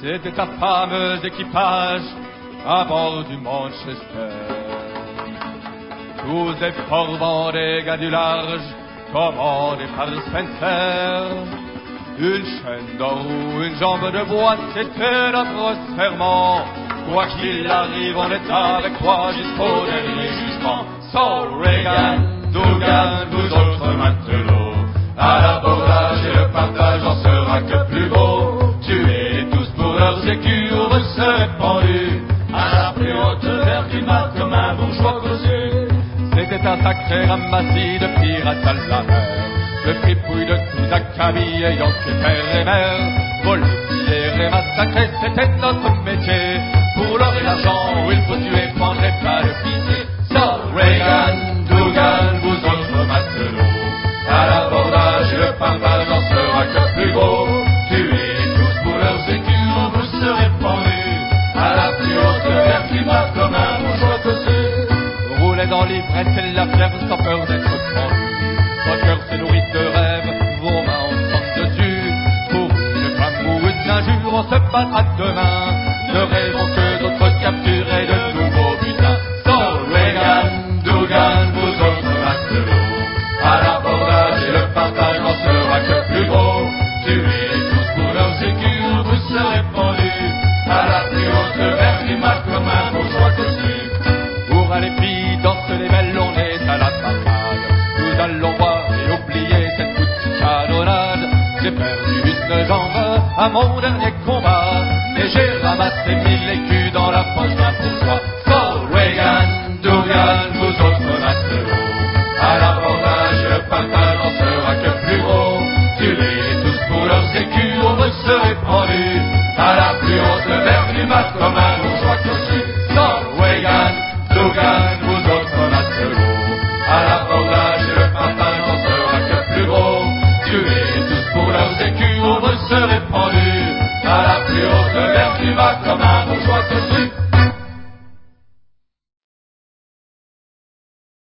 C'était un fameux équipage à bord du Manchester. Tous des forts des gars du large, commandés par Spencer. Une chaîne d'or ou une jambe de bois, c'était notre serment. Quoi qu'il arrive, on est avec toi jusqu'au dernier jugement. So Reagan, Dougan, vous autres matelots, à l'abordage et le partage en sera que plus beau. Tuez tous pour leurs écus ou vous serez pendus à la plus haute mer du mat comme un bourgeois cossu. C'était un sacré ramassis de pirates à la mer, de fripouilles de tous acabits ayant tué père et mère. Voler, piller et massacrer, c'était notre métier. Pour l'or et l'argent, il faut tuer, prendre et pas de pitié. So Reagan, Dougan, vous autres matelots, à l'abordage et le partage en sera que plus beau. Tuez tous pour leurs écus ou vous serez pendus à la plus haute mer qui bat comme un bourgeois cossu. Roulez dans l'ivresse et la fièvre sans peur d'être pendu. Votre cœur se nourrit de rêves, vos mains en sont dessus. Pour une femme ou une injure, on se battra demain. Ne rêvons que d'autres captures et de nouveaux butins. So Reagan, Dougan, vous autres matelots, à l'abordage et le partage n'en sera que plus gros. Tuez tous pour leurs écus ou vous serez pendus à la plus haute mer du mat comme un bourgeois cossu. Pour aller filles, danse les belles, on est à la parade. Nous allons boire et oublier cette petite canonnade. J'ai perdu une jambe à mon dernier combat, mais j'ai ramassé 1000 écus dans la poche d'un bourgeois. So Reagan, Dougan, vous autres matelots, à l'abordage et le partage n'en sera que plus gros. Tuez tous pour leurs écus ou vous serez pendus à la plus haute mer du mat comme un bourgeois cossu. So Reagan, Dougan, vous autres matelots, à l'abordage et le partage n'en sera que plus gros. Tuez tous pour leurs écus ou vous serez pendus à la plus haute mer du mat comme un bourgeois cossu.